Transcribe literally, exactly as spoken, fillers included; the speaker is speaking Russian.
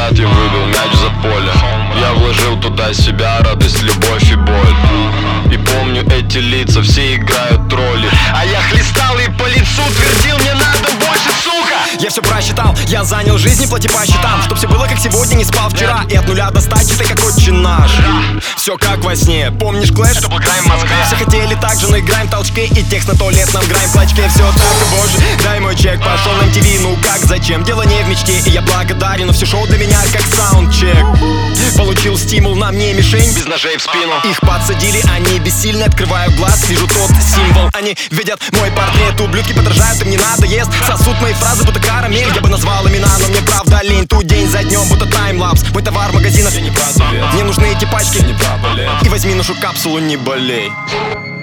назад я выбил мяч за поле. Я вложил туда себя, радость, любовь и боль. И помню эти лица, все играют роли. А я хлестал и по лицу твердил: мне надо больше, сука. Я все просчитал, я занял жизнь, не плати по счетам. Чтоб все было как сегодня, не спал вчера. И от нуля до ста чистой, как отче наш. Все как во сне, помнишь Клэш? Чтобы грайм в Москве. Все хотели так же, но играем в толчке. И текст на туалетном грайм в клочке. Все так, и боже, дай мой чек. Пошел на эм ти ви, ну как, зачем? Дело не в мечте, и я благодарен. Но все шоу для меня как саундчек. Получил стимул, на мне мишень. Без ножей в спину. Их подсадили, они бессильны. Открываю глаз, вижу тот символ. Они видят мой портрет, ублюдки подражают, им не надоест. Сосут мои фразы, будто карамель. Я бы назвал имена, но мне правда лень. Тут день за днем, будто таймлапс. Мой товар в магазинах. Не про ответ. Мне нужны эти пачки. Не про балет. И возьми нашу капсулу, не болей.